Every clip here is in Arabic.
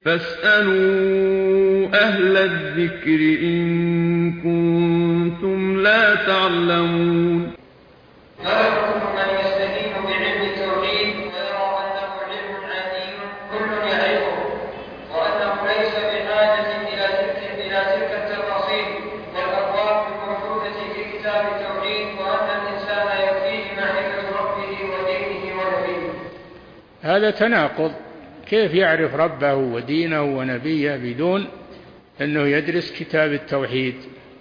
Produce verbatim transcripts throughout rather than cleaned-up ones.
فاسألوا أهل الذكر إن كنتم لا تعلمون. ما يكون من يستدين بعلم التوحيد ويرى أنه علم عديم كل يعرفه، وأنه ليس بحاجة إلى تلك إلى تلك التفاصيل والأبواب الموجودة في كتاب التوحيد، وأن الإنسان يكفيه معرفة ربه ودينه ونبيه. هذا تناقض. كيف يعرف ربه ودينه ونبيه بدون أنه يدرس كتاب التوحيد؟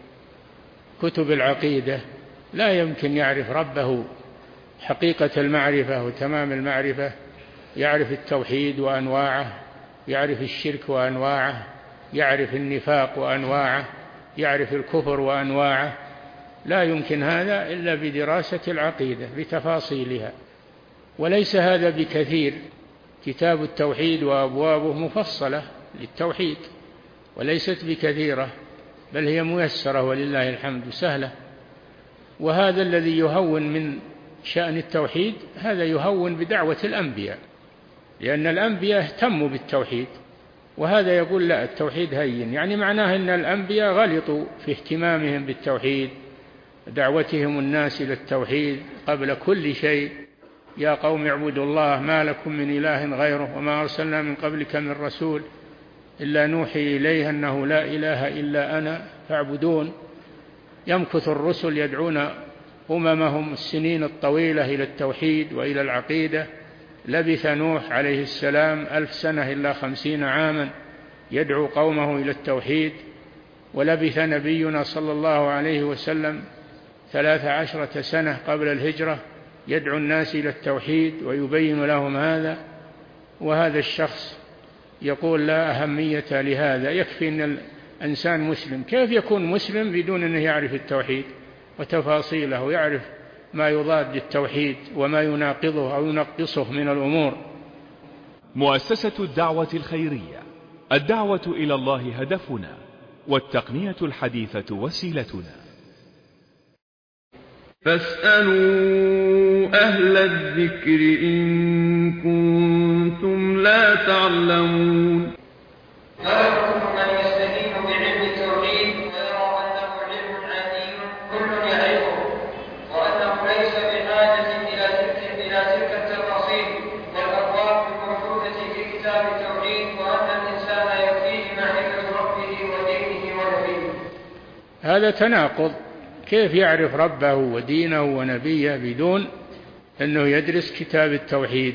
كتب العقيدة لا يمكن يعرف ربه حقيقة المعرفة وتمام المعرفة، يعرف التوحيد وأنواعه، يعرف الشرك وأنواعه، يعرف النفاق وأنواعه، يعرف الكفر وأنواعه. لا يمكن هذا إلا بدراسة العقيدة بتفاصيلها، وليس هذا بكثير. كتاب التوحيد وأبوابه مفصلة للتوحيد وليست بكثيرة، بل هي ميسرة ولله الحمد سهلة. وهذا الذي يهون من شأن التوحيد هذا يهون بدعوة الأنبياء، لأن الأنبياء اهتموا بالتوحيد، وهذا يقول لا التوحيد هين، يعني معناه أن الأنبياء غلطوا في اهتمامهم بالتوحيد، دعوتهم الناس إلى التوحيد قبل كل شيء. يا قوم اعبدوا الله ما لكم من إله غيره وما أرسلنا من قبلك من رسول إلا نوحي إليه أنه لا إله إلا أنا فاعبدون. يمكث الرسل يدعون أممهم السنين الطويلة إلى التوحيد وإلى العقيدة. لبث نوح عليه السلام ألف سنة إلا خمسين عاما يدعو قومه إلى التوحيد، ولبث نبينا صلى الله عليه وسلم ثلاث عشرة سنة قبل الهجرة يدعو الناس إلى التوحيد ويبين لهم هذا. وهذا الشخص يقول لا أهمية لهذا، يكفي أن الإنسان مسلم. كيف يكون مسلم بدون أنه يعرف التوحيد وتفاصيله ويعرف ما يضاد التوحيد وما يناقضه أو ينقصه من الأمور؟ مؤسسة الدعوة الخيرية، الدعوة إلى الله هدفنا، والتقنية الحديثة وسيلتنا. فاسألوا أهل الذكر إن كنتم لا تعلمون. ما يكون من يستدين بعلم التوحيد ويرى أنه علم عديم كل يعرفه، وأنه ليس بحاجة إلى تلك إلى تلك التفاصيل والأبواب الموجودة في كتاب التوحيد، وأن الإنسان يكفيه معرفة ربه ودينه ونبيه. هذا تناقض. كيف يعرف ربه ودينه ونبيه بدون أنه يدرس كتاب التوحيد؟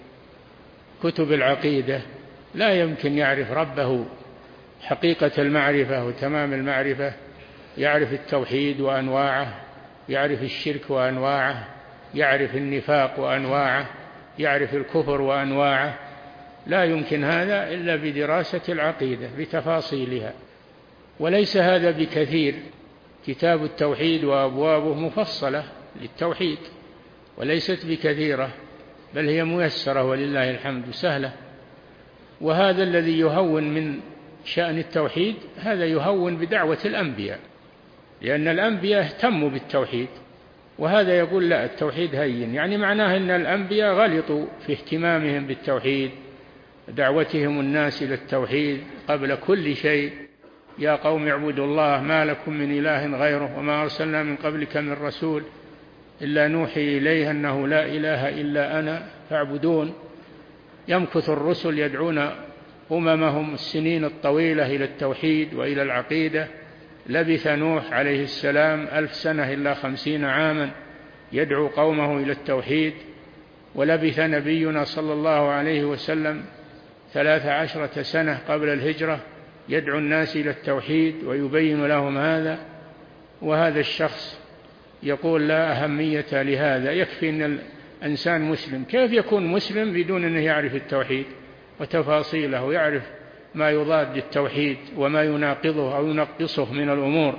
كتب العقيدة لا يمكن يعرف ربه حقيقة المعرفة وتمام المعرفة، يعرف التوحيد وأنواعه، يعرف الشرك وأنواعه، يعرف النفاق وأنواعه، يعرف الكفر وأنواعه. لا يمكن هذا إلا بدراسة العقيدة بتفاصيلها، وليس هذا بكثير. كتاب التوحيد وأبوابه مفصلة للتوحيد وليست بكثيرة، بل هي ميسرة ولله الحمد سهلة. وهذا الذي يهون من شأن التوحيد هذا يهون بدعوة الأنبياء، لأن الأنبياء اهتموا بالتوحيد، وهذا يقول لا التوحيد هين، يعني معناه أن الأنبياء غلطوا في اهتمامهم بالتوحيد، دعوتهم الناس إلى التوحيد قبل كل شيء. يا قوم اعبدوا الله ما لكم من إله غيره وما أرسلنا من قبلك من رسول إلا نوحي إليه أنه لا إله إلا أنا فاعبدون. يمكث الرسل يدعون أممهم السنين الطويلة إلى التوحيد وإلى العقيدة. لبث نوح عليه السلام ألف سنة إلا خمسين عاما يدعو قومه إلى التوحيد، ولبث نبينا صلى الله عليه وسلم ثلاث عشرة سنة قبل الهجرة يدعو الناس إلى التوحيد ويبين لهم هذا. وهذا الشخص يقول لا أهمية لهذا، يكفي أن الإنسان مسلم. كيف يكون مسلم بدون أنه يعرف التوحيد وتفاصيله ويعرف ما يضاد التوحيد وما يناقضه أو ينقصه من الأمور؟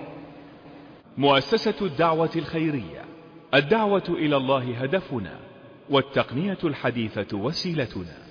مؤسسة الدعوة الخيرية، الدعوة إلى الله هدفنا، والتقنية الحديثة وسيلتنا.